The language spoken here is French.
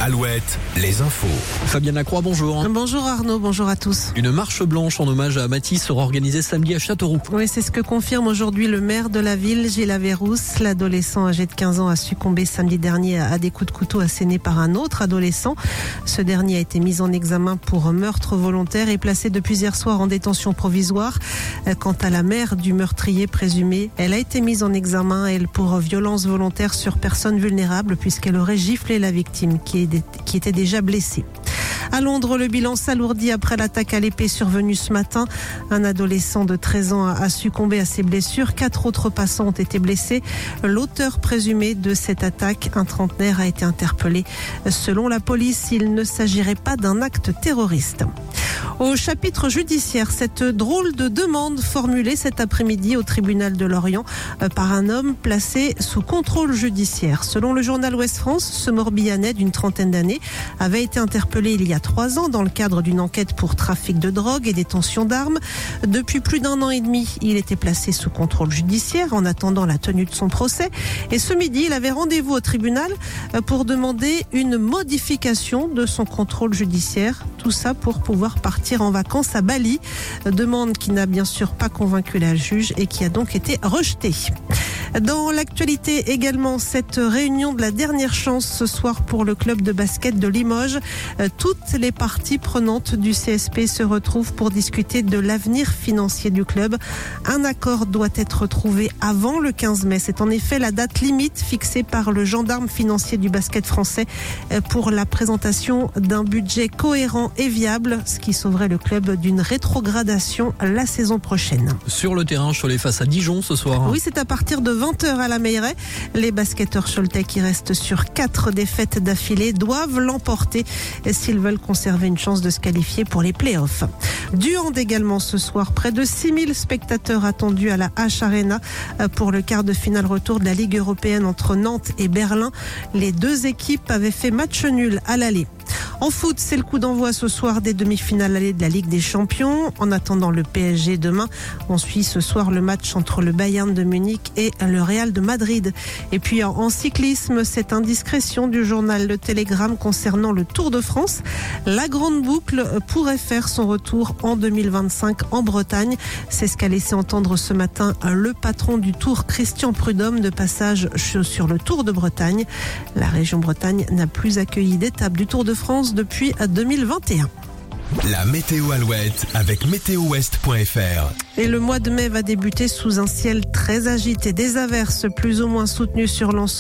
Alouette, les infos. Fabienne Lacroix, bonjour. Bonjour Arnaud, bonjour à tous. Une marche blanche en hommage à Mathis sera organisée samedi à Châteauroux. Oui, c'est ce que confirme aujourd'hui le maire de la ville, Gilles Averrousse. L'adolescent âgé de 15 ans a succombé samedi dernier à des coups de couteau assénés par un autre adolescent. Ce dernier a été mis en examen pour meurtre volontaire et placé depuis hier soir en détention provisoire. Quant à la mère du meurtrier présumé, elle a été mise en examen, elle, pour violence volontaire sur personne vulnérable puisqu'elle aurait giflé la victime qui était déjà blessée. À Londres, le bilan s'alourdit après l'attaque à l'épée survenue ce matin. Un adolescent de 13 ans a succombé à ses blessures. 4 autres passants ont été blessés. L'auteur présumé de cette attaque, un trentenaire, a été interpellé. Selon la police, il ne s'agirait pas d'un acte terroriste. Au chapitre judiciaire, cette drôle de demande formulée cet après-midi au tribunal de Lorient par un homme placé sous contrôle judiciaire. Selon le journal Ouest France, ce Morbihanais d'une trentaine d'années avait été interpellé il y a 3 ans dans le cadre d'une enquête pour trafic de drogue et détention d'armes. Depuis plus d'1 an et demi, il était placé sous contrôle judiciaire en attendant la tenue de son procès. Et ce midi, il avait rendez-vous au tribunal pour demander une modification de son contrôle judiciaire. Tout ça pour pouvoir partir en vacances à Bali. Demande qui n'a bien sûr pas convaincu la juge et qui a donc été rejetée. Dans l'actualité également, cette réunion de la dernière chance ce soir pour le club de basket de Limoges. Toutes les parties prenantes du CSP se retrouvent pour discuter de l'avenir financier du club. Un accord doit être trouvé avant le 15 mai. C'est en effet la date limite fixée par le gendarme financier du basket français pour la présentation d'un budget cohérent et viable, ce qui sauverait le club d'une rétrogradation la saison prochaine. Sur le terrain, Cholet face à Dijon ce soir. Oui, c'est à partir de 20h à la Meilleraie. Les basketteurs choletais qui restent sur 4 défaites d'affilée doivent l'emporter s'ils veulent conserver une chance de se qualifier pour les playoffs. Du hand également ce soir, près de 6000 spectateurs attendus à la H-Arena pour le quart de finale retour de la Ligue européenne entre Nantes et Berlin. Les deux équipes avaient fait match nul à l'aller. En foot, c'est le coup d'envoi ce soir des demi-finales allées de la Ligue des Champions. En attendant le PSG demain, on suit ce soir le match entre le Bayern de Munich et le Real de Madrid. Et puis en cyclisme, cette indiscrétion du journal Le Télégramme concernant le Tour de France. La grande boucle pourrait faire son retour en 2025 en Bretagne. C'est ce qu'a laissé entendre ce matin le patron du Tour, Christian Prudhomme, de passage sur le Tour de Bretagne. La région Bretagne n'a plus accueilli d'étape du Tour de France depuis 2021. La météo Alouette avec météowest.fr. Et le mois de mai va débuter sous un ciel très agité. Des averses plus ou moins soutenues sur l'ensemble